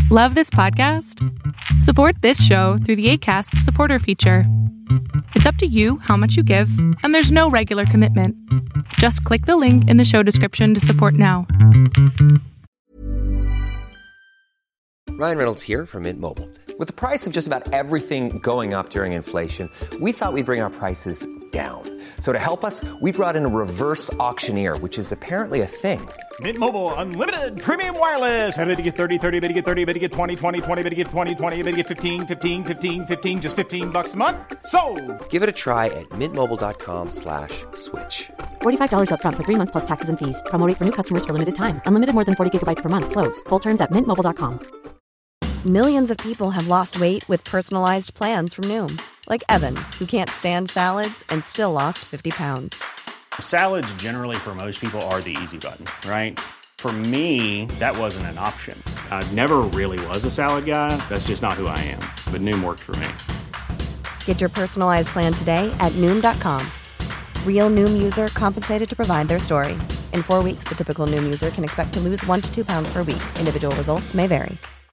Love this podcast? Support this show through the Acast supporter feature. It's up to you how much you give, and there's no regular commitment. Just click the link in the show description to support now. Ryan Reynolds here from Mint Mobile. With the price of just about everything going up during inflation, we thought we'd bring our prices down. So to help us, we brought in a reverse auctioneer, which is apparently a thing. Mint Mobile Unlimited Premium Wireless. How to get 30, 30, bit to get 30, bit to get 20, 20, 20, bit to get 20, 20, bit to get 15, 15, 15, 15, just $15 a month? Sold! Give it a try at mintmobile.com/switch. $45 up front for 3 months plus taxes and fees. Promo rate for new customers for limited time. Unlimited more than 40 gigabytes per month. Slows full terms at mintmobile.com. Millions of people have lost weight with personalized plans from Noom. Like Evan, who can't stand salads and still lost 50 pounds. Salads generally for most people are the easy button, right? For me, that wasn't an option. I never really was a salad guy. That's just not who I am. But Noom worked for me. Get your personalized plan today at Noom.com. Real Noom user compensated to provide their story. In 4 weeks, the typical Noom user can expect to lose 1 to 2 pounds per week. Individual results may vary.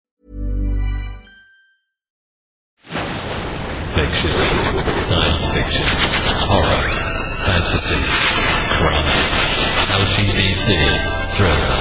Fiction, science fiction, horror, fantasy, crime, LGBT, thriller.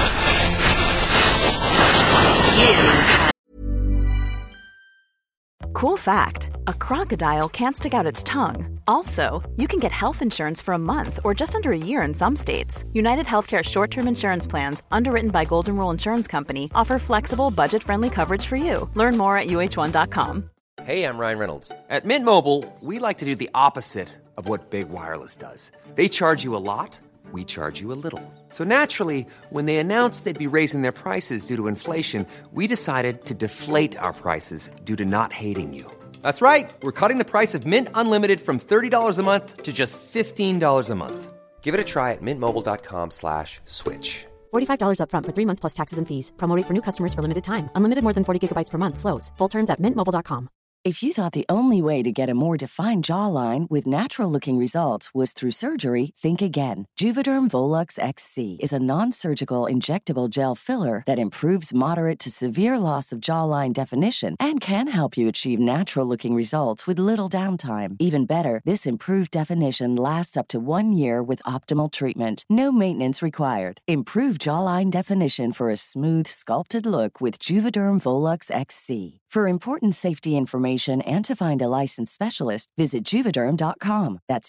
Cool fact, a crocodile can't stick out its tongue. Also, you can get health insurance for a month or just under a year in some states. United Healthcare short-term insurance plans, underwritten by Golden Rule Insurance Company, offer flexible, budget-friendly coverage for you. Learn more at uh1.com. Hey, I'm Ryan Reynolds. At Mint Mobile, we like to do the opposite of what Big Wireless does. They charge you a lot, we charge you a little. So naturally, when they announced they'd be raising their prices due to inflation, we decided to deflate our prices due to not hating you. That's right. We're cutting the price of Mint Unlimited from $30 a month to just $15 a month. Give it a try at mintmobile.com/switch. $45 up front for 3 months plus taxes and fees. Promo rate for new customers for limited time. Unlimited more than 40 gigabytes per month. Slows full terms at mintmobile.com. If you thought the only way to get a more defined jawline with natural-looking results was through surgery, think again. Juvederm Volux XC is a non-surgical injectable gel filler that improves moderate to severe loss of jawline definition and can help you achieve natural-looking results with little downtime. Even better, this improved definition lasts up to 1 year with optimal treatment. No maintenance required. Improve jawline definition for a smooth, sculpted look with Juvederm Volux XC. For important safety information and to find a licensed specialist, visit Juvederm.com. That's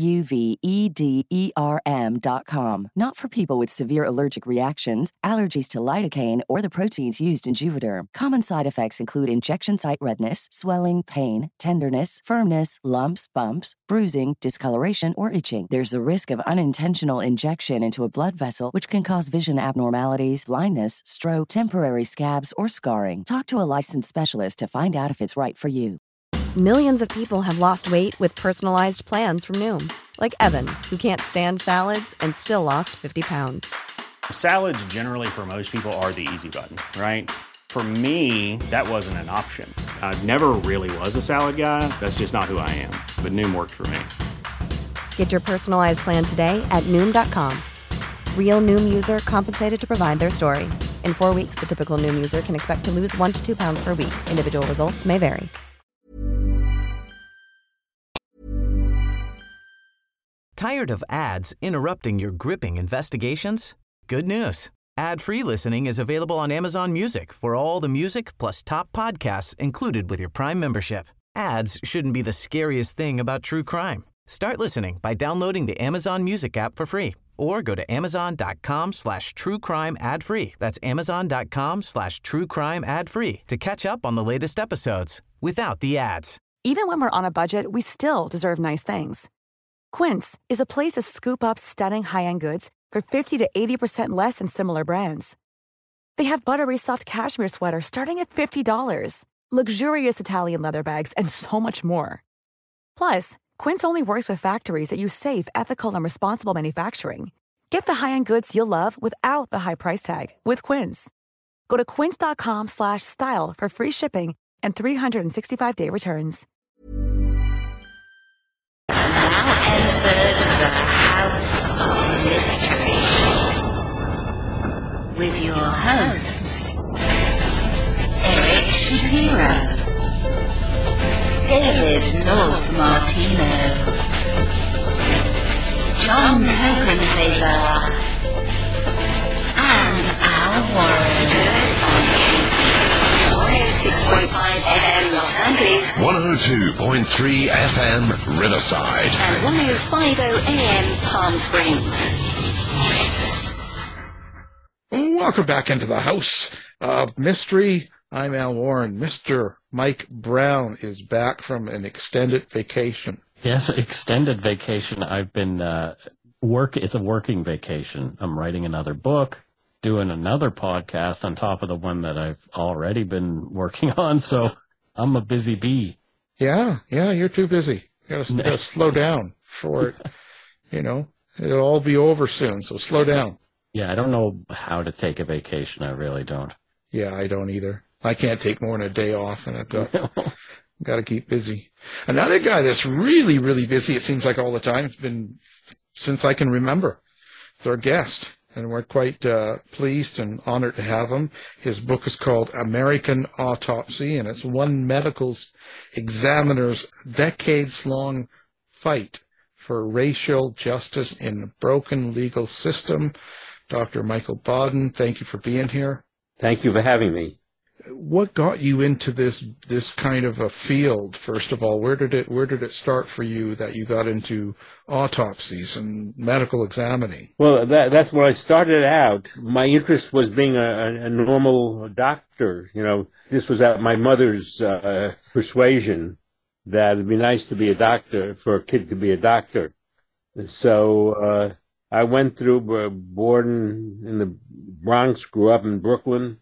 JUVEDERM.com. Not for people with severe allergic reactions, allergies to lidocaine, or the proteins used in Juvederm. Common side effects include injection site redness, swelling, pain, tenderness, firmness, lumps, bumps, bruising, discoloration, or itching. There's a risk of unintentional injection into a blood vessel, which can cause vision abnormalities, blindness, stroke, temporary scabs, or scarring. Talk to a licensed specialist to find out if it's right for you. Millions of people have lost weight with personalized plans from Noom. Like Evan, who can't stand salads and still lost 50 pounds. Salads generally for most people are the easy button, right? For me, that wasn't an option. I never really was a salad guy. That's just not who I am. But Noom worked for me. Get your personalized plan today at Noom.com. Real Noom user compensated to provide their story. In 4 weeks, the typical Noom user can expect to lose 1 to 2 pounds per week. Individual results may vary. Tired of ads interrupting your gripping investigations? Good news. Ad-free listening is available on Amazon Music for all the music plus top podcasts included with your Prime membership. Ads shouldn't be the scariest thing about true crime. Start listening by downloading the Amazon Music app for free or go to amazon.com/truecrime ad-free. That's amazon.com/truecrime ad-free to catch up on the latest episodes without the ads. Even when we're on a budget, we still deserve nice things. Quince is a place to scoop up stunning high-end goods for 50 to 80% less than similar brands. They have buttery soft cashmere sweaters starting at $50, luxurious Italian leather bags, and so much more. Plus, Quince only works with factories that use safe, ethical, and responsible manufacturing. Get the high-end goods you'll love without the high price tag with Quince. Go to quince.com/style for free shipping and 365-day returns. Now entered the House of Mystery with your hosts, Ed Shapiro, David North Martino, John Copenhaver, and Al Warren. 106.5 FM Los Angeles, 102.3 FM Riverside, and 105.0 AM Palm Springs. Welcome back into the House of Mystery. I'm Al Warren. Mr. Mike Brown is back from an extended vacation. Yes, extended vacation. I've been it's a working vacation. I'm writing another book, doing another podcast on top of the one that I've already been working on, so I'm a busy bee. Yeah, you're too busy. You gotta slow down for it. It'll all be over soon, so slow down. Yeah, I don't know how to take a vacation. I really don't. Yeah, I don't either. I can't take more than a day off, and I've got to keep busy. Another guy that's really, really busy, it seems like all the time, it's been since I can remember. It's our guest, and we're quite pleased and honored to have him. His book is called American Autopsy, and it's one medical examiner's decades-long fight for racial justice in a broken legal system. Dr. Michael Baden, thank you for being here. Thank you for having me. What got you into this kind of a field, first of all? Where did it start for you that you got into autopsies and medical examining? Well, that's where I started out. My interest was being a normal doctor. This was at my mother's persuasion that it'd be nice to be a doctor, for a kid to be a doctor. So I went through, born in the Bronx, grew up in Brooklyn,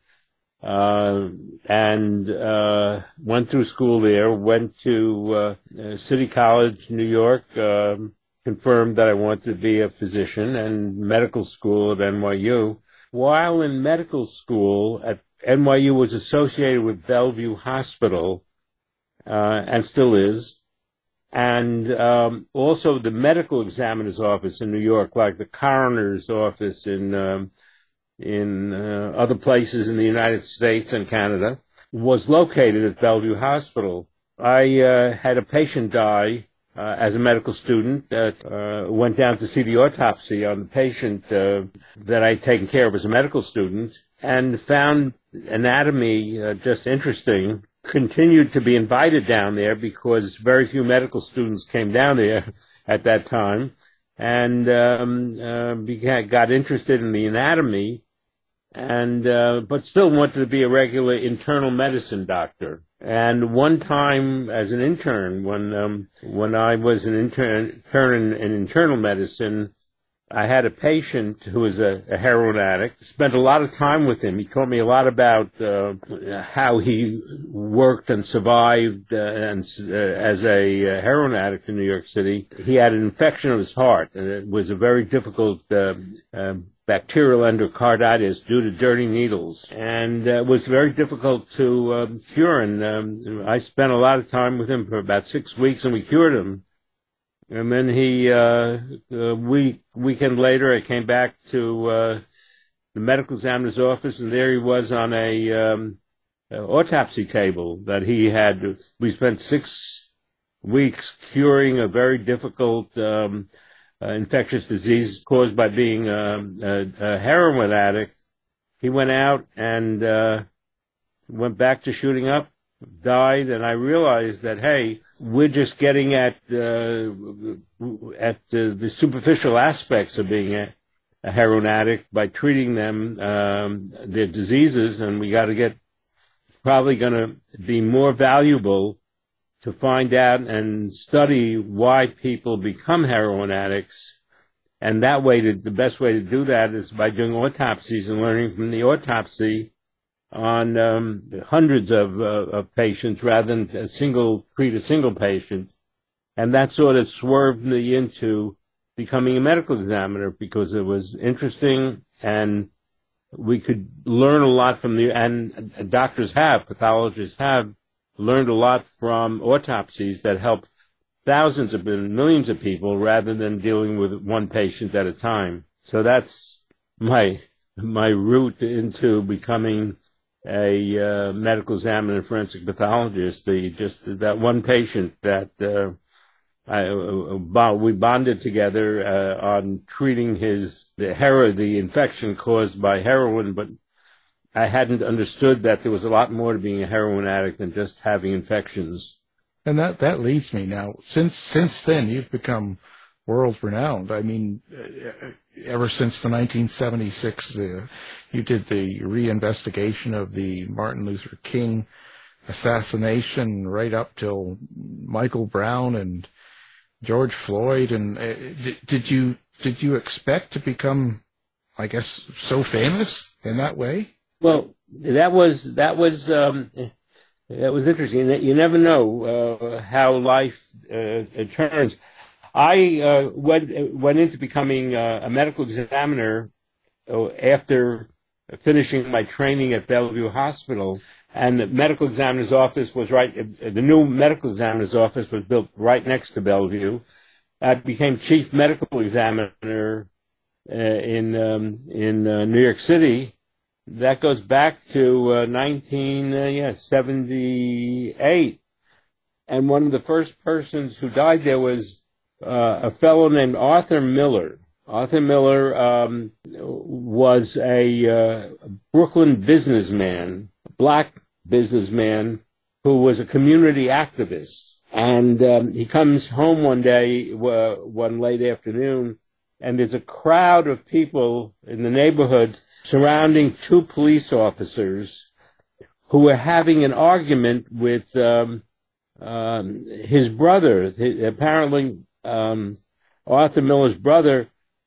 and went through school there, went to City College, New York, confirmed that I wanted to be a physician, and medical school at NYU. While in medical school at NYU was associated with Bellevue Hospital, and still is. And also the medical examiner's office in New York, like the coroner's office in other places in the United States and Canada, was located at Bellevue Hospital. I had a patient die as a medical student that went down to see the autopsy on the patient that I'd taken care of as a medical student, and found anatomy just interesting. Continued to be invited down there because very few medical students came down there at that time, and got interested in the anatomy, and but still wanted to be a regular internal medicine doctor. And one time, as an intern, when I was an intern in internal medicine, I had a patient who was a heroin addict. Spent a lot of time with him. He taught me a lot about how he worked and survived as a heroin addict in New York City. He had an infection of his heart, and it was a very difficult bacterial endocarditis due to dirty needles, and it was very difficult to cure. And I spent a lot of time with him for about 6 weeks, and we cured him. And then weekend later, I came back to the medical examiner's office, and there he was on a autopsy table that he had. We spent 6 weeks curing a very difficult infectious disease caused by being a heroin addict. He went out and went back to shooting up, died, and I realized that, hey, we're just getting at the superficial aspects of being a heroin addict by treating them, their diseases, and we got to get, probably going to be more valuable to find out and study why people become heroin addicts. And that way, the best way to do that is by doing autopsies and learning from the autopsy on hundreds of patients rather than treat a single patient. And that sort of swerved me into becoming a medical examiner because it was interesting and we could learn a lot from and pathologists have learned a lot from autopsies that help thousands of millions of people rather than dealing with one patient at a time. So that's my route into becoming a medical examiner and forensic pathologist. That one patient that we bonded together on treating the infection caused by heroin, but I hadn't understood that there was a lot more to being a heroin addict than just having infections. And that leads me now. Since then, you've become world renowned. I mean, ever since the 1976, you did the reinvestigation of the Martin Luther King assassination, right up till Michael Brown and George Floyd. And did you expect to become, I guess, so famous in that way? Well, that was interesting. You never know how life turns. I went into becoming a medical examiner after finishing my training at Bellevue Hospital, and the medical examiner's office was the new medical examiner's office was built right next to Bellevue. I became chief medical examiner in New York City. That goes back to 1978. And one of the first persons who died there was a fellow named Arthur Miller. Arthur Miller was a Brooklyn businessman, a black businessman who was a community activist. And he comes home one day, one late afternoon, and there's a crowd of people in the neighborhood surrounding two police officers who were having an argument with his brother. Apparently, Arthur Miller's brother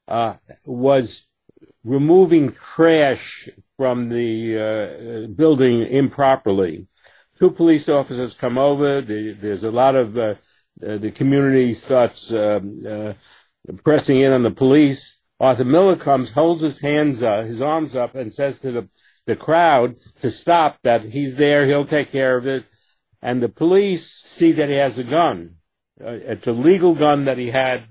was removing trash from the building improperly. Two police officers come over. There's a lot of the community starts pressing in on the police. Arthur Miller comes, holds his arms up, and says to the crowd to stop, that he's there, he'll take care of it. And the police see that he has a gun. It's a legal gun that he had.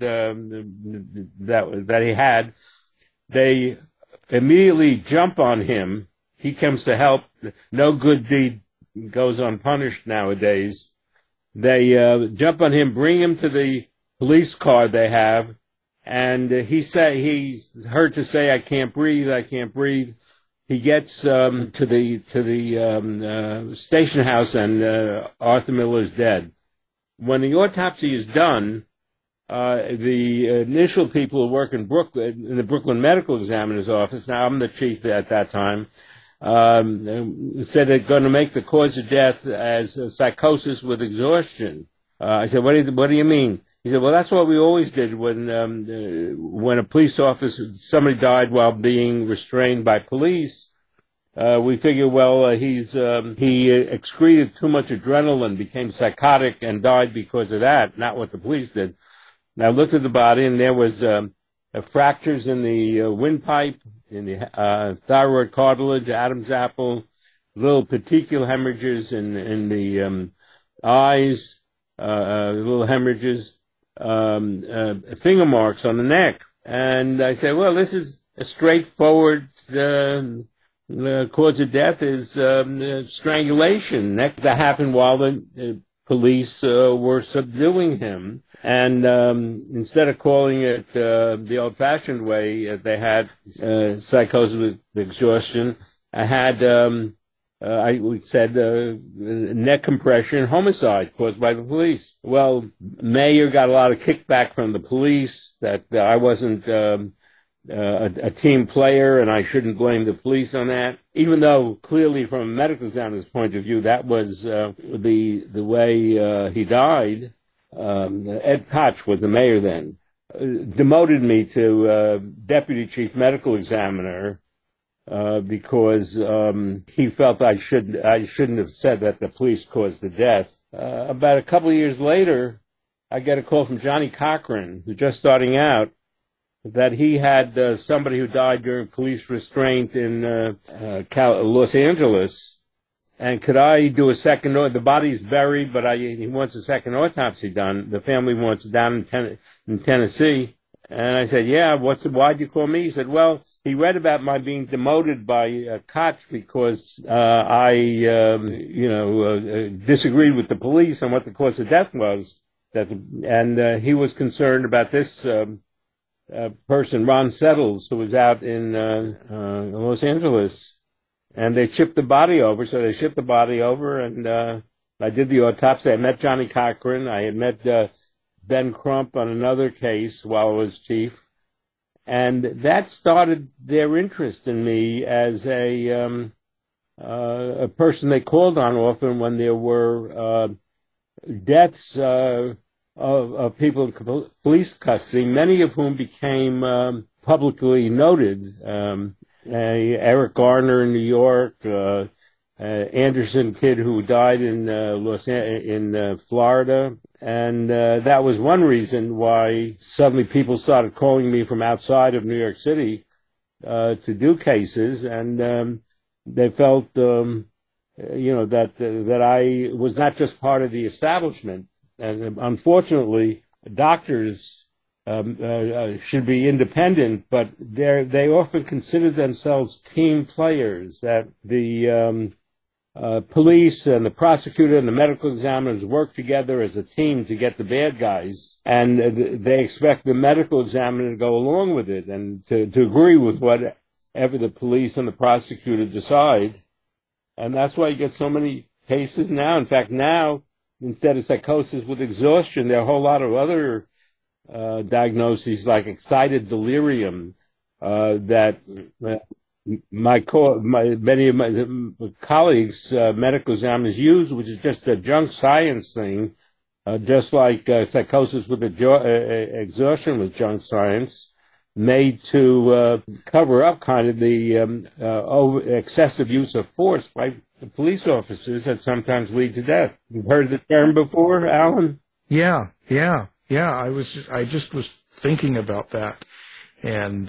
That he had. They immediately jump on him. He comes to help. No good deed goes unpunished nowadays. They jump on him, bring him to the police car they have. And he's heard to say, "I can't breathe, I can't breathe." He gets to the station house, and Arthur Miller's dead. When the autopsy is done, the initial people who work in the Brooklyn Medical Examiner's office, now I'm the chief at that time, said they're going to make the cause of death as psychosis with exhaustion. I said, "What do you mean?" He said, "Well, that's what we always did when a police officer, somebody died while being restrained by police. We figured, well, he excreted too much adrenaline, became psychotic, and died because of that. Not what the police did." And I looked at the body, and there was fractures in the windpipe, in the thyroid cartilage, Adam's apple, little petechial hemorrhages in the eyes, little hemorrhages. Finger marks on the neck. And I said, well, this is a straightforward cause of death is strangulation. That happened while the police were subduing him. And instead of calling it the old-fashioned way, they had psychosis with exhaustion. I had we said neck compression, homicide caused by the police. Well, Mayer got a lot of kickback from the police that I wasn't a team player and I shouldn't blame the police on that, even though clearly from a medical examiner's point of view that was the way he died. Ed Koch was the mayor then, demoted me to deputy chief medical examiner. Because he felt I shouldn't have said that the police caused the death. About a couple of years later, I get a call from Johnny Cochran, who's just starting out, that he had somebody who died during police restraint in Los Angeles, and could I do a second? The body's buried, but he wants a second autopsy done. The family wants it down in Tennessee. And I said, yeah, why'd you call me? He said, well, he read about my being demoted by Koch because I disagreed with the police on what the cause of death was. And he was concerned about this person, Ron Settles, who was out in Los Angeles. And they shipped the body over, and I did the autopsy. I met Johnny Cochran. I had met Ben Crump on another case while I was chief. And that started their interest in me as a person they called on often when there were deaths of people in police custody, many of whom became publicly noted. Eric Garner in New York, Anderson kid who died in Florida, and that was one reason why suddenly people started calling me from outside of New York City to do cases, and they felt that I was not just part of the establishment. And unfortunately, doctors should be independent, but they often consider themselves team players, that the police and the prosecutor and the medical examiners work together as a team to get the bad guys, and they expect the medical examiner to go along with it and to agree with whatever the police and the prosecutor decide. And that's why you get so many cases now. In fact, now, instead of psychosis with exhaustion, there are a whole lot of other diagnoses like excited delirium that many of my colleagues, medical examiners, use, which is just a junk science thing, just like psychosis with exhaustion was junk science, made to cover up kind of the excessive use of force by the police officers that sometimes lead to death. You've heard the term before, Alan? Yeah. I just was thinking about that, and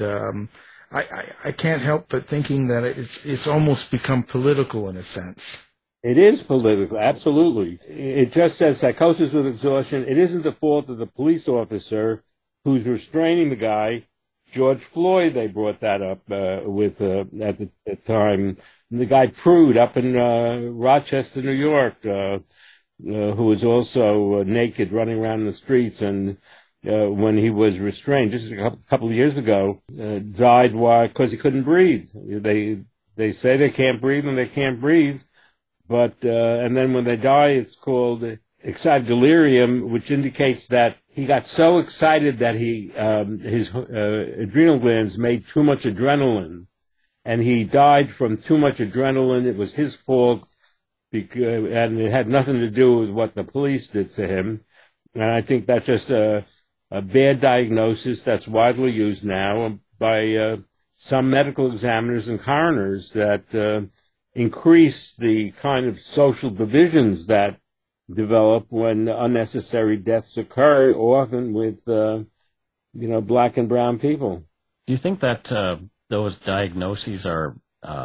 I can't help but thinking that it's almost become political in a sense. It is political, absolutely. It just says psychosis with exhaustion. It isn't the fault of the police officer who's restraining the guy. George Floyd, they brought that up with at the time. The guy Prude up in Rochester, New York, who was also naked running around in the streets, and when he was restrained just a couple of years ago, died because he couldn't breathe. They say they can't breathe and they can't breathe, but and then when they die, it's called excited delirium, which indicates that he got so excited that his adrenal glands made too much adrenaline, and he died from too much adrenaline. It was his fault. And it had nothing to do with what the police did to him. And I think that's just a bad diagnosis that's widely used now by some medical examiners and coroners that increase the kind of social divisions that develop when unnecessary deaths occur, often with, black and brown people. Do you think that those diagnoses are,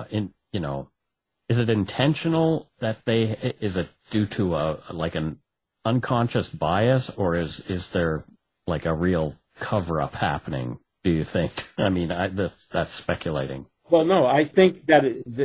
is it intentional that is it due to an unconscious bias, or is there like a real cover-up happening, do you think? I mean, that's speculating. Well, no, I think that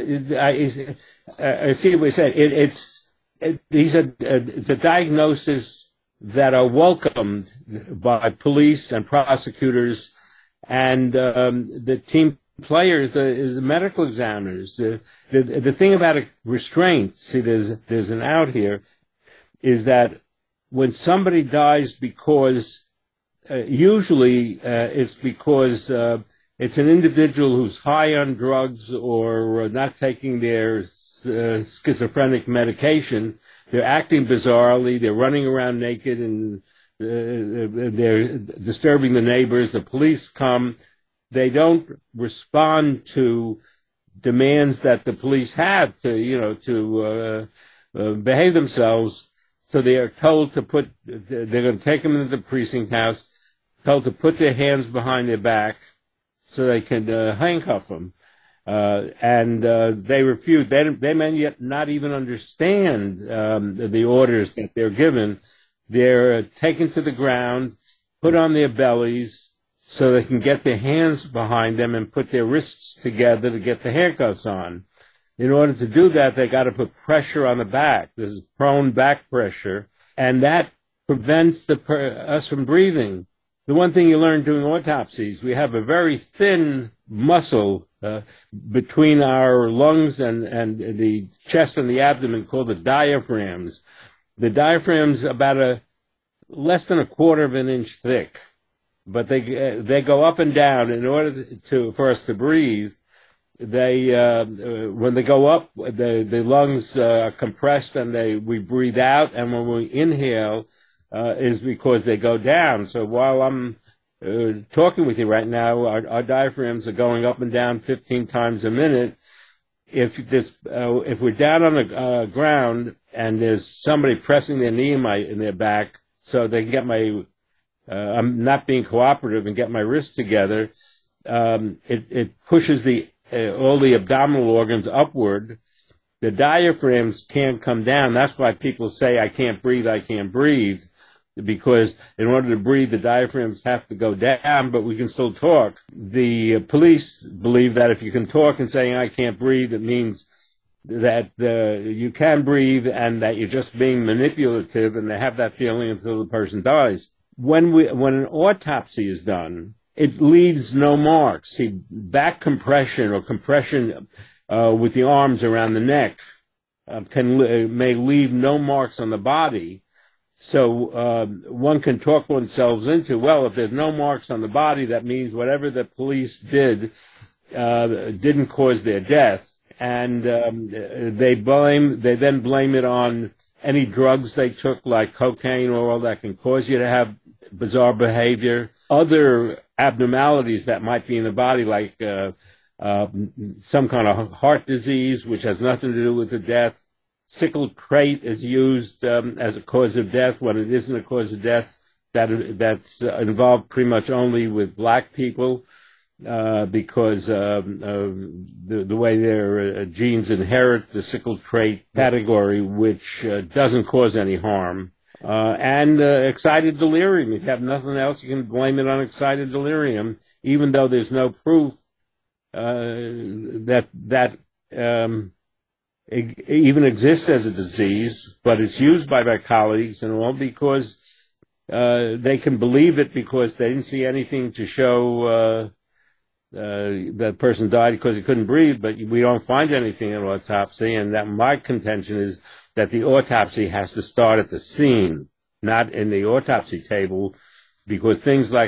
I see what you said. These are the diagnoses that are welcomed by police and prosecutors and the team players is the medical examiners. The thing about a restraint, see, there's an out here, is that when somebody dies because usually it's because it's an individual who's high on drugs or not taking their schizophrenic medication. They're acting bizarrely. They're running around naked and they're disturbing the neighbors. The police come. They don't respond to demands that the police have to behave themselves. So they are told they're going to take them into the precinct house, told to put their hands behind their back so they can handcuff them. And they refuse. They may yet not even understand the orders that they're given. They're taken to the ground, put on their bellies, so they can get their hands behind them and put their wrists together to get the handcuffs on. In order to do that, they got to put pressure on the back. This is prone back pressure, and that prevents us from breathing. The one thing you learn doing autopsies, we have a very thin muscle between our lungs and the chest and the abdomen called the diaphragms. The diaphragm's about less than a quarter of an inch thick, but they go up and down in order for us to breathe. When they go up, the lungs are compressed and we breathe out, and when we inhale, is because they go down. So while I'm talking with you right now, our diaphragms are going up and down 15 times a minute. If we're down on the ground and there's somebody pressing their knee in their back so they can get I'm not being cooperative and get my wrists together, it pushes all the abdominal organs upward. The diaphragms can't come down. That's why people say, I can't breathe, because in order to breathe, the diaphragms have to go down, but we can still talk. The police believe that if you can talk and saying, I can't breathe, it means that you can breathe and that you're just being manipulative, and they have that feeling until the person dies. When an autopsy is done, it leaves no marks. See, back compression or compression with the arms around the neck may leave no marks on the body. So one can talk oneself into, well, if there's no marks on the body, that means whatever the police did didn't cause their death. And they then blame it on any drugs they took, like cocaine or all that can cause you to have bizarre behavior. Other abnormalities that might be in the body, like some kind of heart disease, which has nothing to do with the death. Sickle trait is used as a cause of death when it isn't a cause of death. That's involved pretty much only with black people because the way their genes inherit the sickle trait category, which doesn't cause any harm. And excited delirium. If you have nothing else, you can blame it on excited delirium, even though there's no proof that it even exists as a disease, but it's used by my colleagues and all because they can believe it because they didn't see anything to show that person died because he couldn't breathe, but we don't find anything in autopsy, and that my contention is that the autopsy has to start at the scene, not in the autopsy table, because things like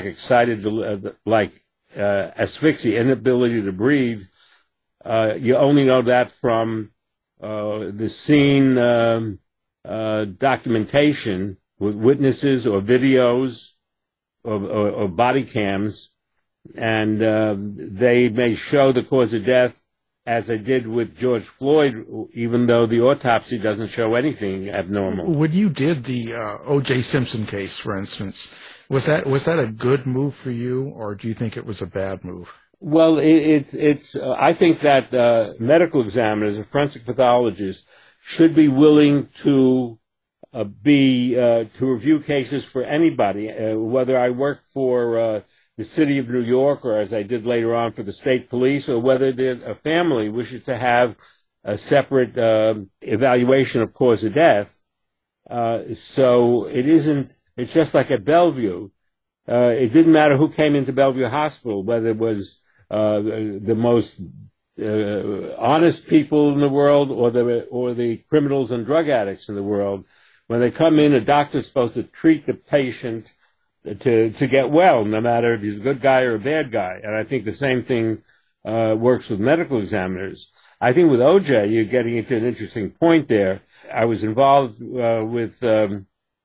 asphyxia, inability to breathe, you only know that from the scene documentation with witnesses or videos or body cams, and they may show the cause of death as they did with George Floyd, even though the autopsy doesn't show anything abnormal. When you did the O.J. Simpson case, for instance, was that a good move for you, or do you think it was a bad move? Well, I think that medical examiners and forensic pathologists should be willing to review cases for anybody, whether I work for the city of New York, or as I did later on for the state police, or whether there's a family wishes to have a separate evaluation of cause of death. So it's just like at Bellevue. It didn't matter who came into Bellevue Hospital, whether it was the most honest people in the world or the criminals and drug addicts in the world. When they come in, a doctor's supposed to treat the patient to get well, no matter if he's a good guy or a bad guy. And I think the same thing works with medical examiners. I think with OJ, you're getting into an interesting point there. I was involved with the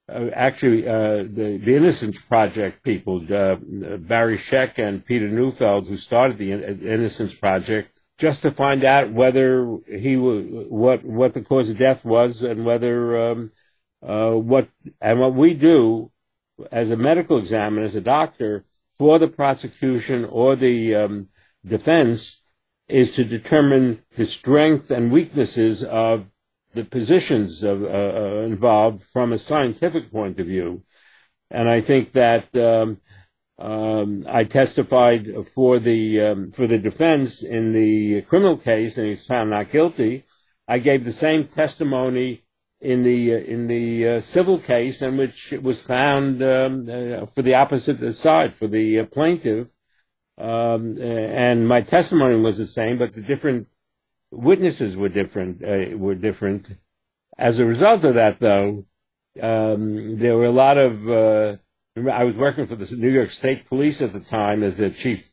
Innocence Project people, Barry Scheck and Peter Neufeld, who started the Innocence Project, just to find out whether what the cause of death was, and whether what we do as a medical examiner, as a doctor, for the prosecution or the defense, is to determine the strength and weaknesses of the positions involved from a scientific point of view. And I think that I testified for the defense in the criminal case, and he was found not guilty. I gave the same testimony in the civil case, in which it was found for the opposite side, for the plaintiff, and my testimony was the same, but the different witnesses were different. As a result of that, though, there were a lot of. I was working for the New York State Police at the time as the chief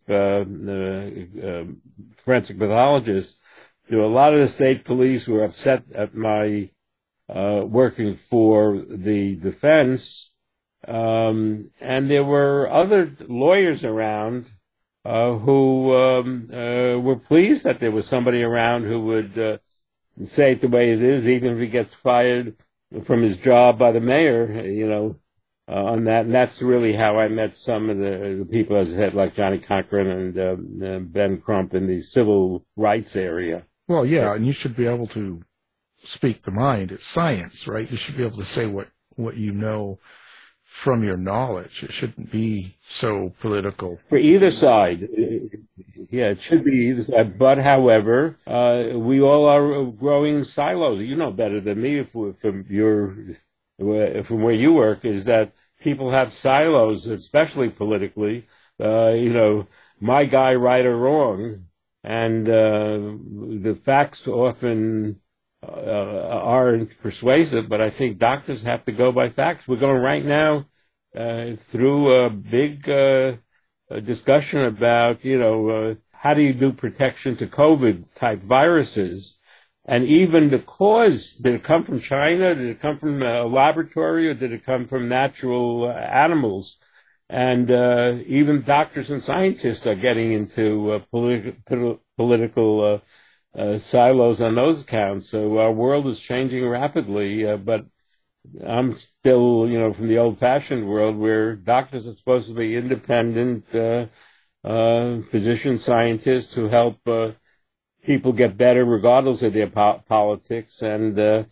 forensic pathologist. There were a lot of the state police who were upset at my working for the defense, and there were other lawyers around who were pleased that there was somebody around who would say it the way it is, even if he gets fired from his job by the mayor, on that. And that's really how I met some of the people, as I said, like Johnny Cochran and Ben Crump in the civil rights area. Well, yeah, and you should be able to speak the mind. It's science, right? You should be able to say what you know from your knowledge. It shouldn't be so political. For either side. Yeah, it should be either side. But, however, we all are growing silos. You know better than me from where you work, is that people have silos, especially politically. My guy, right or wrong. And the facts often aren't persuasive, but I think doctors have to go by facts. We're going right now through a big discussion about, how do you do protection to COVID-type viruses? And even the cause, did it come from China? Did it come from a laboratory? Or did it come from natural animals? And even doctors and scientists are getting into political silos on those accounts. So our world is changing rapidly, but I'm still, from the old-fashioned world where doctors are supposed to be independent physician scientists who help people get better regardless of their politics, and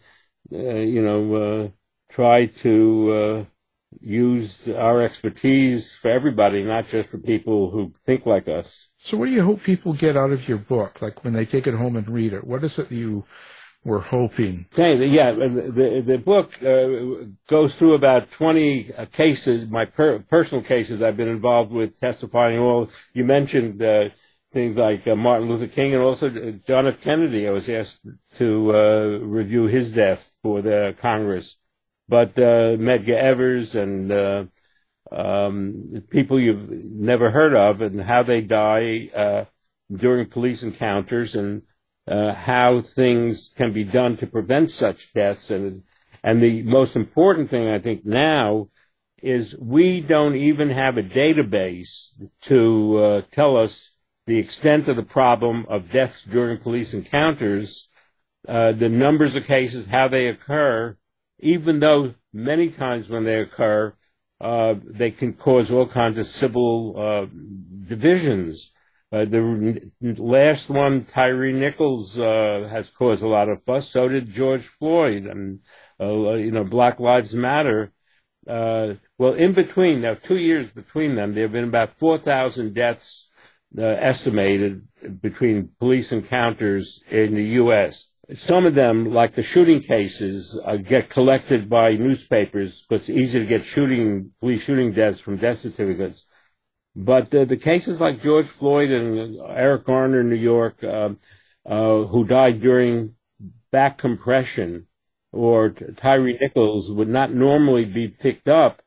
try to use our expertise for everybody, not just for people who think like us. So what do you hope people get out of your book, like when they take it home and read it? What is it you were hoping? Yeah, the book goes through about 20 cases, my personal cases I've been involved with, testifying all. You mentioned things like Martin Luther King and also John F. Kennedy. I was asked to review his death for the Congress. But Medgar Evers and people you've never heard of, and how they die during police encounters, and how things can be done to prevent such deaths. And the most important thing, I think, now is we don't even have a database to tell us the extent of the problem of deaths during police encounters, the numbers of cases, how they occur, even though many times when they occur, they can cause all kinds of civil divisions. The last one, Tyree Nichols, has caused a lot of fuss. So did George Floyd, and Black Lives Matter. Well, in between, now 2 years between them, there have been about 4,000 deaths estimated between police encounters in the U.S. Some of them, like the shooting cases, get collected by newspapers because it's easy to get police shooting deaths from death certificates. But the cases like George Floyd and Eric Garner in New York, who died during back compression, or Tyree Nichols, would not normally be picked up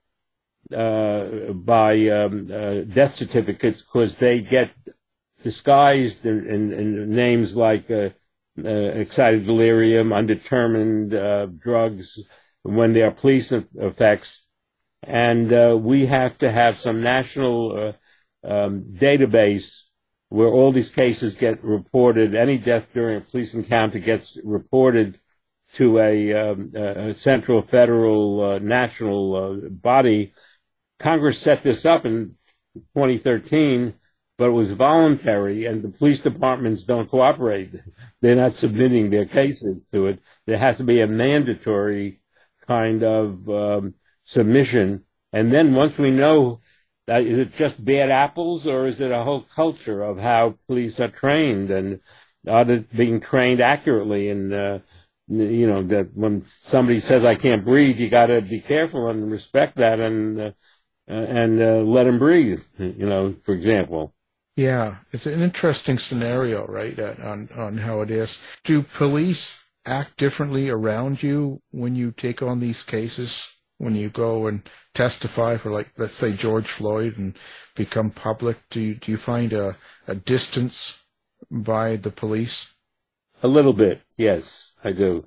by death certificates because they get disguised in names like excited delirium, undetermined drugs, when they are police effects. And we have to have some national database where all these cases get reported. Any death during a police encounter gets reported to a central, federal, national body. Congress set this up in 2013, but it was voluntary, and the police departments don't cooperate. They're not submitting their cases to it. There has to be a mandatory kind of submission. And then once we know Is it just bad apples, or is it a whole culture of how police are trained, and are they being trained accurately? And that when somebody says I can't breathe, you got to be careful and respect that, and let them breathe. For example. Yeah, it's an interesting scenario, right? On how it is. Do police act differently around you when you take on these cases? When you go and testify for, like, let's say George Floyd, and become public, do you find a distance by the police? A little bit, yes, I do.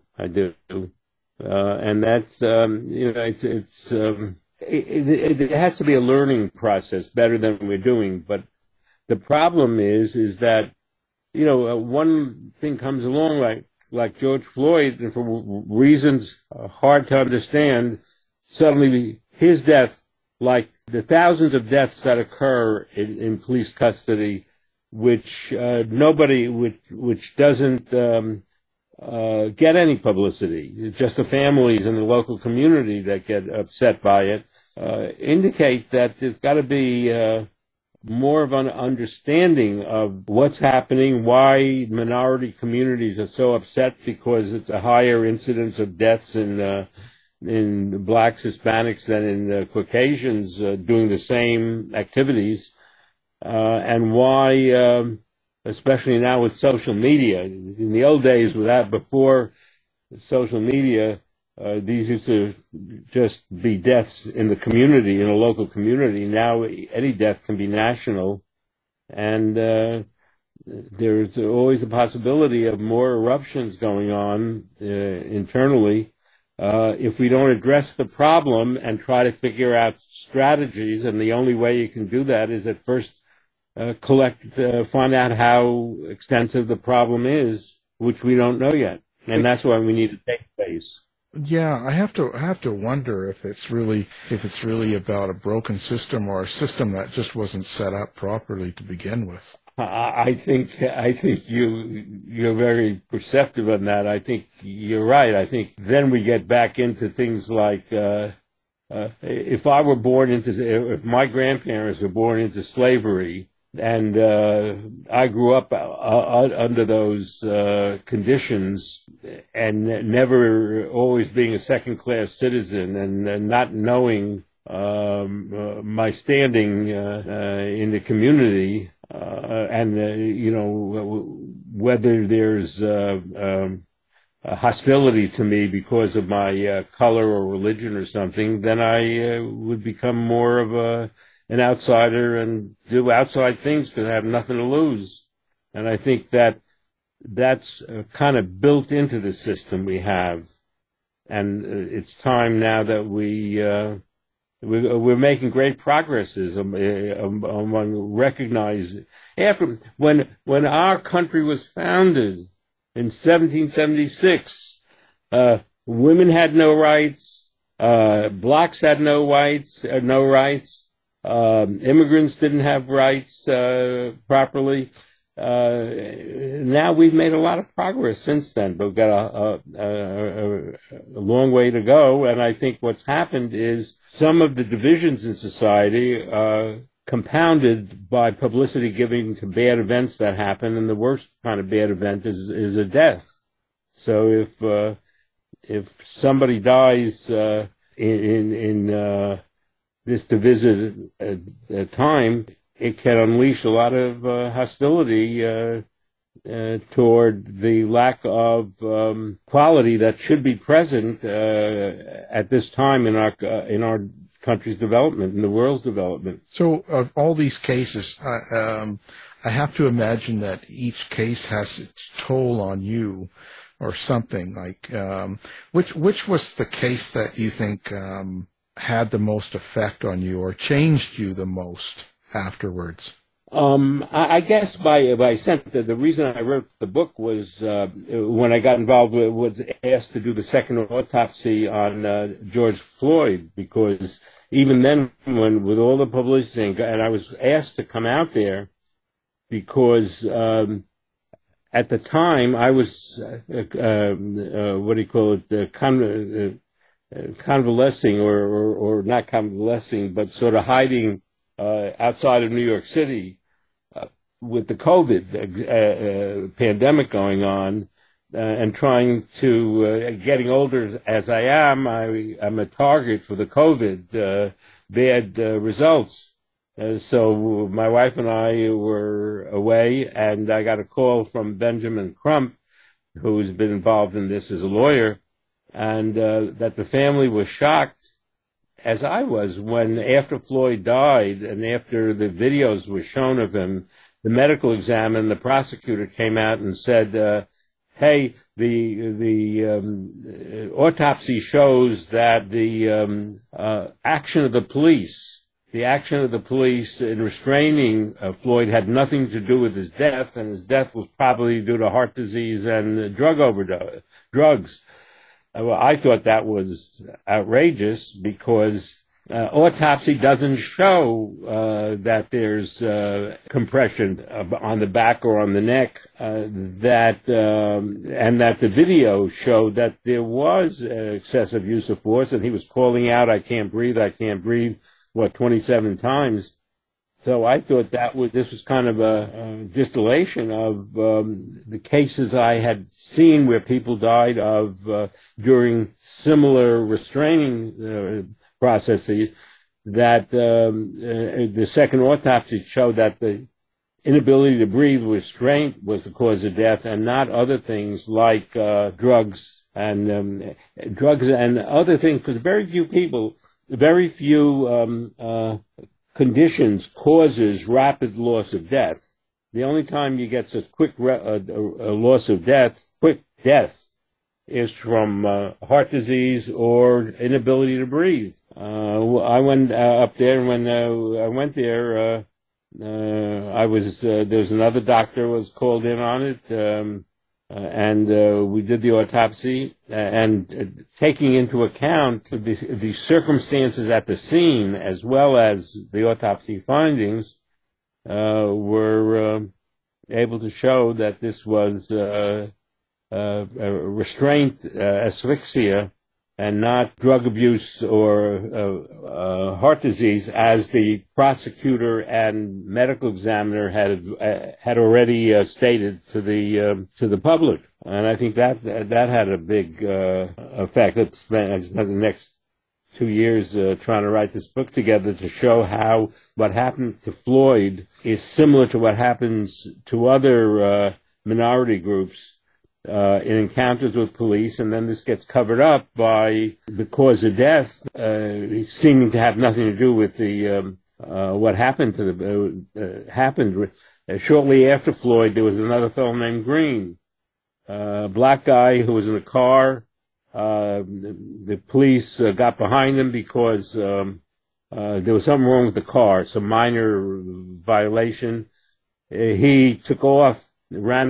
And that's it has to be a learning process, better than we're doing. But the problem is that one thing comes along like George Floyd, and for reasons hard to understand. Suddenly, his death, like the thousands of deaths that occur in police custody, which which doesn't get any publicity, it's just the families and the local community that get upset by it, indicate that there's got to be more of an understanding of what's happening, why minority communities are so upset, because it's a higher incidence of deaths in blacks, Hispanics than in Caucasians doing the same activities, and why, especially now with social media. In the old days, before social media, these used to just be deaths in the community, in a local community. Now any death can be national, and there's always a possibility of more eruptions going on internally. If we don't address the problem and try to figure out strategies, and the only way you can do that is at first find out how extensive the problem is, which we don't know yet, and that's why we need a database. Yeah, I have to wonder if it's really about a broken system, or a system that just wasn't set up properly to begin with. I think you're very perceptive on that. I think you're right. I think then we get back into things like if my grandparents were born into slavery, and I grew up under those conditions, and never always being a second-class citizen, and not knowing my standing in the community. Whether there's hostility to me because of my color or religion or something, then I would become more of an outsider and do outside things because I have nothing to lose. And I think that's kind of built into the system we have. And it's time now that we're making great progresses among recognizing. After when our country was founded in 1776, women had no rights, blacks had no rights, immigrants didn't have rights properly. Now we've made a lot of progress since then, but we've got a long way to go. And I think what's happened is some of the divisions in society are compounded by publicity given to bad events that happen, and the worst kind of bad event is a death. So if somebody dies in this divisive time, it can unleash a lot of hostility toward the lack of quality that should be present at this time in our country's development, in the world's development. So, of all these cases, I have to imagine that each case has its toll on you, or something like. Which was the case that you think had the most effect on you, or changed you the most afterwards? I guess by sense that the reason I wrote the book was when I got involved was asked to do the second autopsy on George Floyd, because even then, with all the publicity, and I was asked to come out there because at the time I was convalescing or not convalescing, but sort of hiding outside of New York City with the COVID pandemic going on, and trying to, getting older as I am, I'm a target for the COVID bad results. So my wife and I were away, and I got a call from Benjamin Crump, who's been involved in this as a lawyer, and that the family was shocked, as I was, when after Floyd died and after the videos were shown of him, the medical examiner and the prosecutor came out and said, hey, the autopsy shows that the action of the police in restraining Floyd had nothing to do with his death, and his death was probably due to heart disease and drugs. Well, I thought that was outrageous because autopsy doesn't show that there's compression on the back or on the neck, and that the video showed that there was excessive use of force, and he was calling out, I can't breathe, 27 times. So I thought this was kind of a distillation of the cases I had seen where people died of during similar restraining processes, that the second autopsy showed that the inability to breathe with restraint was the cause of death, and not other things like drugs and other things, because very few conditions causes rapid loss of death. The only time you get such quick loss of death, quick death, is from heart disease or inability to breathe. I went up there, and when I went there, there was another doctor was called in on it, and we did the autopsy, and taking into account the circumstances at the scene as well as the autopsy findings, were able to show that this was restraint asphyxia and not drug abuse or heart disease, as the prosecutor and medical examiner had already stated to the public. And I think that had a big effect. I spent the next 2 years trying to write this book together to show how what happened to Floyd is similar to what happens to other minority groups in encounters with police, and then this gets covered up by the cause of death seeming to have nothing to do with the what happened to happened. Shortly after Floyd, there was another fellow named Green, a black guy who was in a car. The police got behind him because there was something wrong with the car, some minor violation. He took off, drove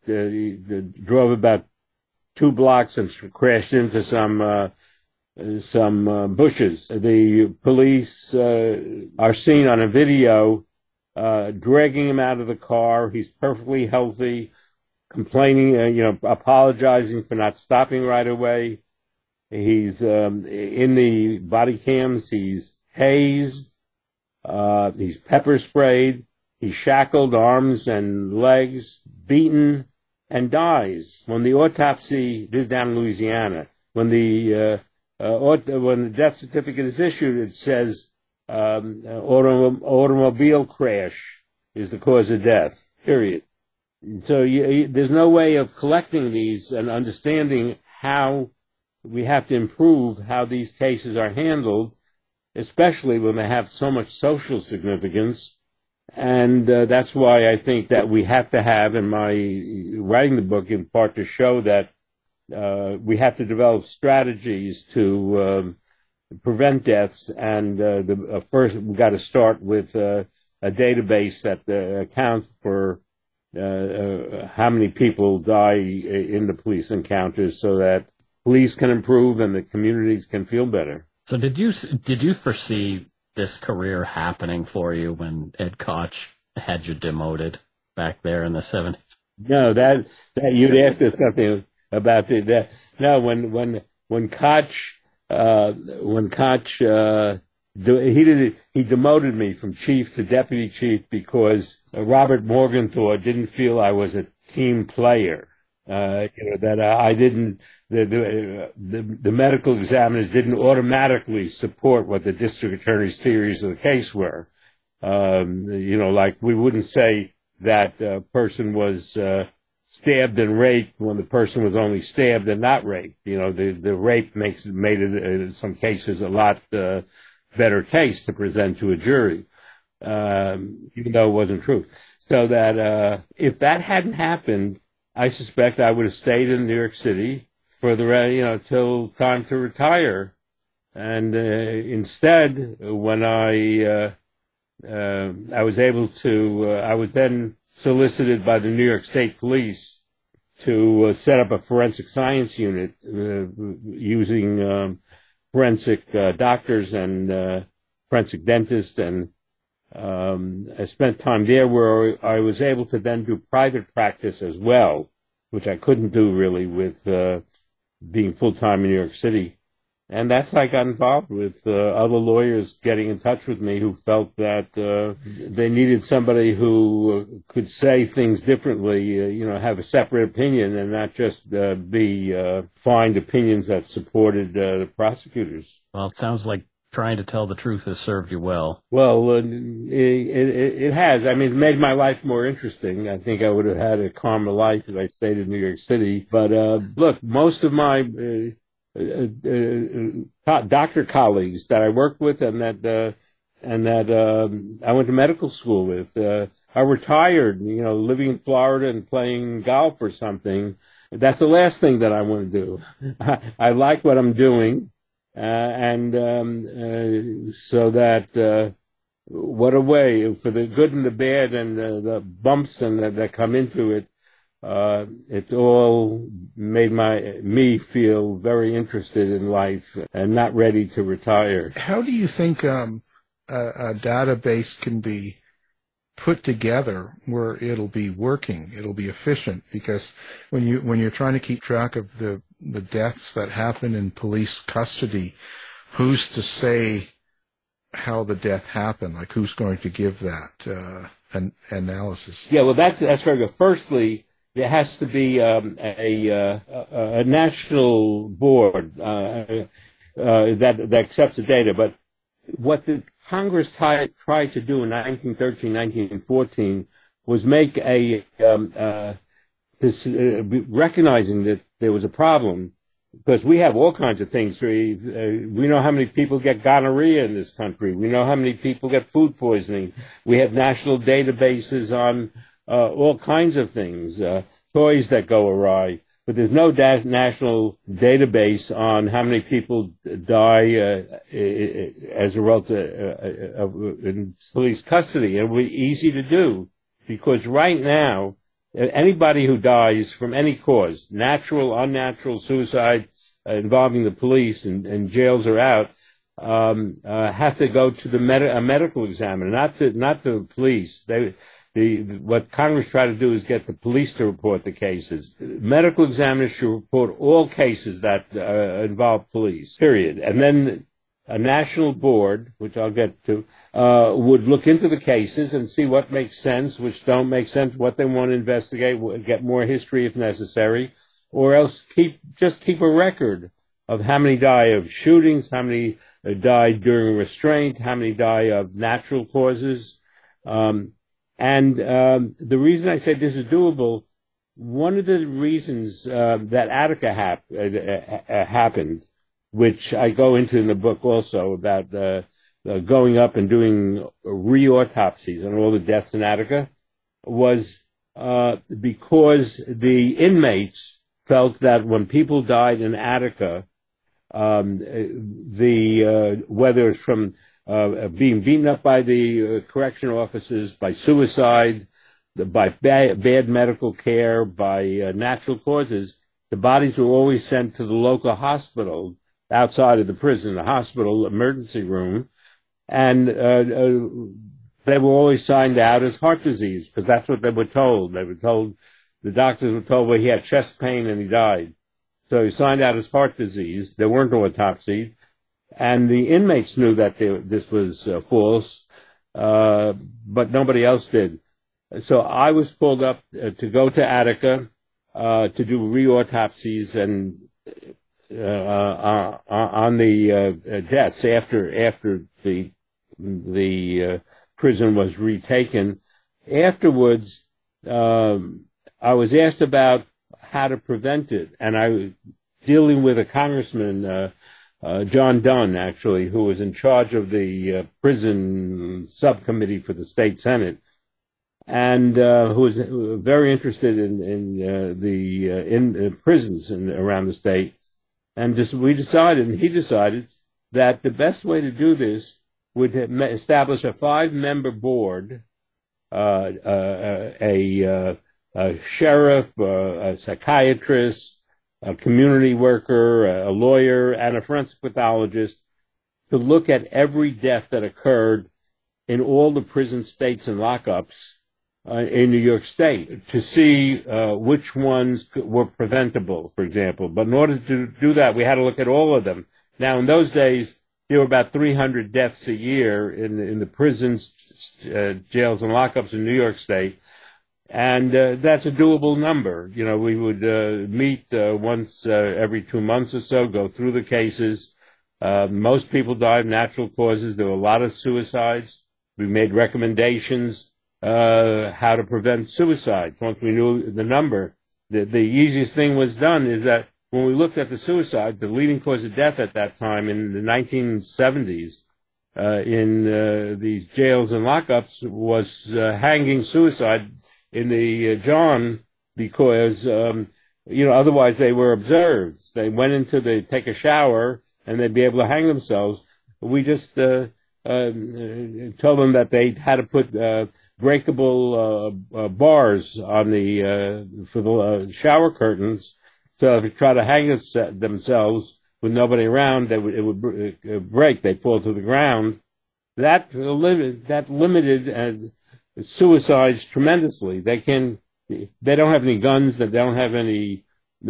about 2 blocks and crashed into some bushes. The police are seen on a video dragging him out of the car. He's perfectly healthy, complaining, apologizing for not stopping right away. He's in the body cams. He's tased. He's pepper sprayed. He's shackled, arms and legs, beaten, and dies. When the autopsy, this is down in Louisiana, when the death certificate is issued, it says automobile crash is the cause of death, period. So there's no way of collecting these and understanding how we have to improve how these cases are handled, especially when they have so much social significance. And that's why I think that we have to have, in my writing the book, in part to show that we have to develop strategies to prevent deaths. And first, we've got to start with a database that accounts for how many people die in the police encounters, so that police can improve and the communities can feel better. So did you foresee this career happening for you when Ed Koch had you demoted back there in the 70s? No, that you'd ask us something about that. No, when Koch He demoted me from chief to deputy chief because Robert Morgenthau didn't feel I was a team player. That I didn't. The medical examiners didn't automatically support what the district attorney's theories of the case were. Like we wouldn't say that a person was stabbed and raped when the person was only stabbed and not raped. The rape made it in some cases a lot better case to present to a jury, even though it wasn't true. So that if that hadn't happened, I suspect I would have stayed in New York City for the till time to retire. And instead, when I was able to, I was then solicited by the New York State Police to set up a forensic science unit using forensic doctors and forensic dentists, and I spent time there where I was able to then do private practice as well, which I couldn't do really with being full-time in New York City. And that's how I got involved with other lawyers getting in touch with me who felt that they needed somebody who could say things differently, have a separate opinion and not just find opinions that supported the prosecutors. Well, it sounds like trying to tell the truth has served you well. Well, it has. I mean, it made my life more interesting. I think I would have had a calmer life if I stayed in New York City. But look, most of my doctor colleagues that I worked with and that I went to medical school with are retired, living in Florida and playing golf or something. That's the last thing that I want to do. I like what I'm doing, so that what a way for the good and the bad and the bumps and that come into it. It all made me feel very interested in life and not ready to retire. How do you think a database can be put together where it'll be working, it'll be efficient? Because when you're trying to keep track of the deaths that happen in police custody, who's to say how the death happened? Like, who's going to give that an analysis? Yeah, well, that's very good. Firstly, there has to be a national board that accepts the data. But what the Congress tried to do in 1913, 1914 was make recognizing that there was a problem, because we have all kinds of things. We know how many people get gonorrhea in this country. We know how many people get food poisoning. We have national databases on all kinds of things, toys that go awry, but there's no national database on how many people die as a result of in police custody. And it would be easy to do, because right now, anybody who dies from any cause, natural, unnatural, suicide involving the police and jails are out, have to go to a medical examiner, not to the police. What Congress tried to do is get the police to report the cases. Medical examiners should report all cases that involve police, period. And then a national board, which I'll get to, would look into the cases and see what makes sense, which don't make sense, what they want to investigate, get more history if necessary, or else keep a record of how many die of shootings, how many died during restraint, how many die of natural causes. And the reason I say this is doable, one of the reasons that Attica happened, which I go into in the book also, about going up and doing re-autopsies on all the deaths in Attica, was because the inmates felt that when people died in Attica, whether it's from being beaten up by the correctional officers, by suicide, by bad medical care, by natural causes, the bodies were always sent to the local hospital outside of the prison, the hospital emergency room, and they were always signed out as heart disease, because that's what they were told. The doctors were told, well, he had chest pain and he died. So he signed out as heart disease. There weren't autopsies. And the inmates knew that this was false, but nobody else did. So I was pulled up to go to Attica to do re-autopsies and on the deaths after the prison was retaken. Afterwards, I was asked about how to prevent it, and I was dealing with a congressman, John Dunn, actually, who was in charge of the prison subcommittee for the state senate, and who was very interested in prisons around the state. And he decided that the best way to do this would establish a 5-member board, a sheriff, a psychiatrist, a community worker, a lawyer, and a forensic pathologist to look at every death that occurred in all the prison states and lockups in New York State to see which ones were preventable, for example. But in order to do that, we had to look at all of them. Now, in those days, there were about 300 deaths a year in the prisons, jails, and lockups in New York State. And that's a doable number. You know, we would meet once every 2 months or so, go through the cases. Most people died of natural causes. There were a lot of suicides. We made recommendations how to prevent suicides. Once we knew the number, the easiest thing was done is that when we looked at the suicide, the leading cause of death at that time in the 1970s in these jails and lockups was hanging suicide in the John because, otherwise they were observed. They went take a shower and they'd be able to hang themselves. We just told them that they had to put breakable bars on for the shower curtains, so if they try to hang themselves with nobody around, it would break. They'd fall to the ground. That limited suicides tremendously. They don't have any guns. They don't have any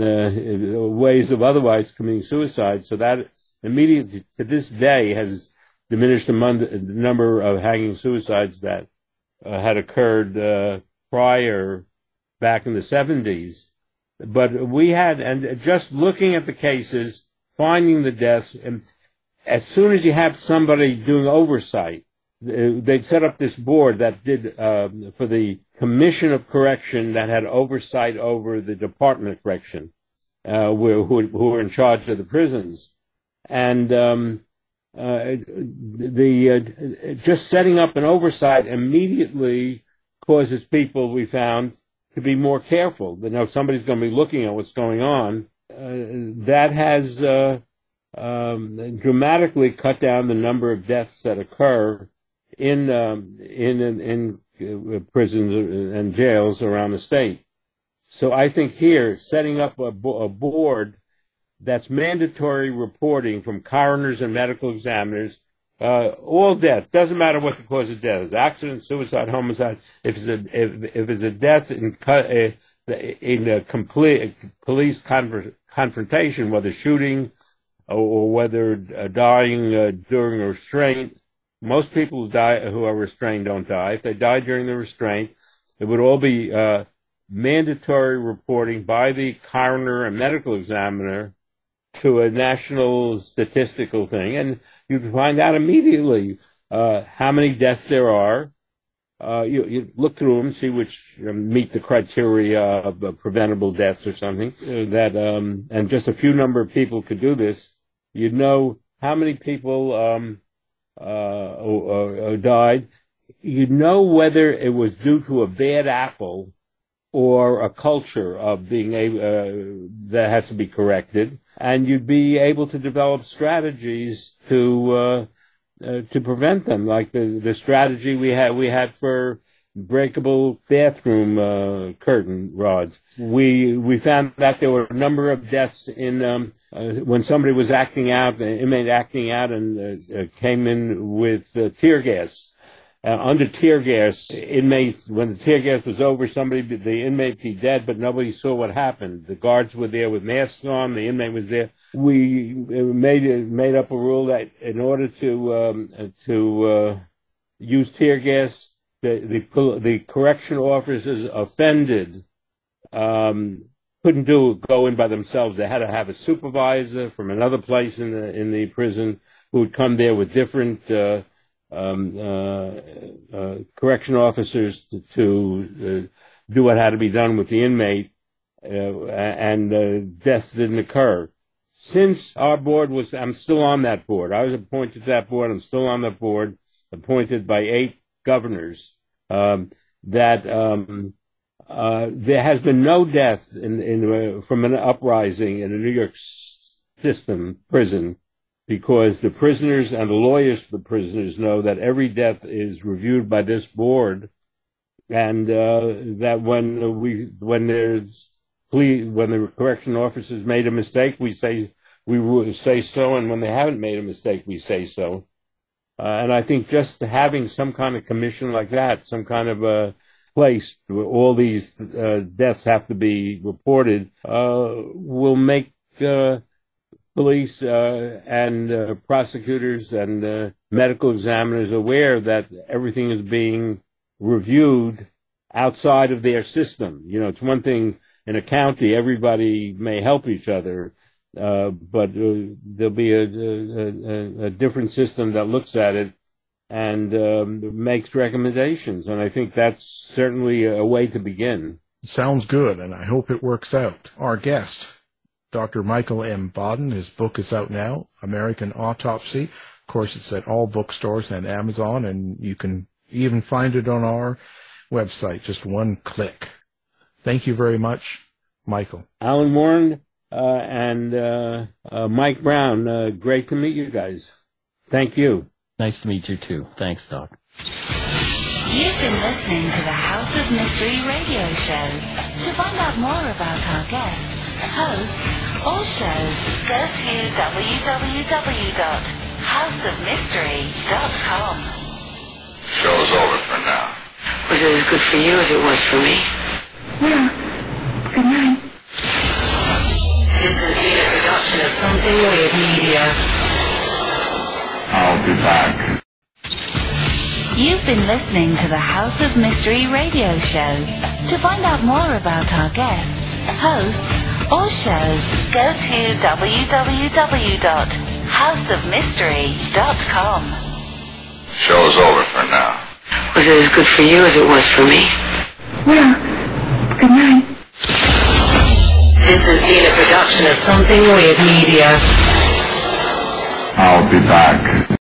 ways of otherwise committing suicide. So that immediately to this day has diminished the number of hanging suicides that had occurred prior back in the 70s. But we had, and just looking at the cases, finding the deaths, and as soon as you have somebody doing oversight, they set up this board that did, for the Commission of Correction that had oversight over the Department of Correction, who were in charge of the prisons. And just setting up an oversight immediately causes people, we found, to be more careful. They know somebody's going to be looking at what's going on. That has dramatically cut down the number of deaths that occur in prisons and jails around the state. So I think here, setting up a board that's mandatory reporting from coroners and medical examiners, all death, doesn't matter what the cause of death is, accident, suicide, homicide. If it's a death in a complete police confrontation, whether shooting or whether dying during a restraint, most people who are restrained don't die. If they die during the restraint, it would all be mandatory reporting by the coroner and medical examiner to a national statistical thing, and you can find out immediately how many deaths there are. You look through them, see which meet the criteria of preventable deaths or something. And just a few number of people could do this. You'd know how many people died. You'd know whether it was due to a bad apple or a culture of being that has to be corrected. And you'd be able to develop strategies to prevent them, like the strategy we had for breakable bathroom curtain rods. We found that there were a number of deaths in when somebody was acting out, the inmate acting out, and came in with tear gas. under tear gas, inmates, when the tear gas was over, the inmate be dead, but nobody saw what happened. The guards were there with masks on, the inmate was there. We made up a rule that in order to use tear gas, the correctional officers offended couldn't go in by themselves. They had to have a supervisor from another place in the prison who would come there with different correction officers to do what had to be done with the inmate, and deaths didn't occur. Since our board I'm still on that board. I was appointed to that board. I'm still on that board, appointed by 8 governors. There has been no death from an uprising in a New York prison, because the prisoners and the lawyers for the prisoners know that every death is reviewed by this board, and that when the correction officers made a mistake, we will say so, and when they haven't made a mistake, we say so. And I think just having some kind of commission like that, some kind of a place where all these deaths have to be reported, will make police and prosecutors and medical examiners aware that everything is being reviewed outside of their system. You know, it's one thing in a county, everybody may help each other, but there'll be a different system that looks at it and makes recommendations. And I think that's certainly a way to begin. Sounds good, and I hope it works out. Our guest, Dr. Michael M. Baden, his book is out now, American Autopsy. Of course, it's at all bookstores and Amazon, and you can even find it on our website, just one click. Thank you very much, Michael. Alan Warren and Mike Brown, great to meet you guys. Thank you. Nice to meet you, too. Thanks, Doc. You've been listening to the House of Mystery radio show. To find out more about our guests, hosts, or shows, go to www.houseofmystery.com. Show's over for now. Was it as good for you as it was for me? Yeah. Good night. This has been a production of Something Weird Media. I'll be back. You've been listening to the House of Mystery radio show. To find out more about our guests, hosts, or shows, go to www.houseofmystery.com. Show's over for now. Was it as good for you as it was for me? Yeah. Good night. This has been a production of Something Weird Media. I'll be back.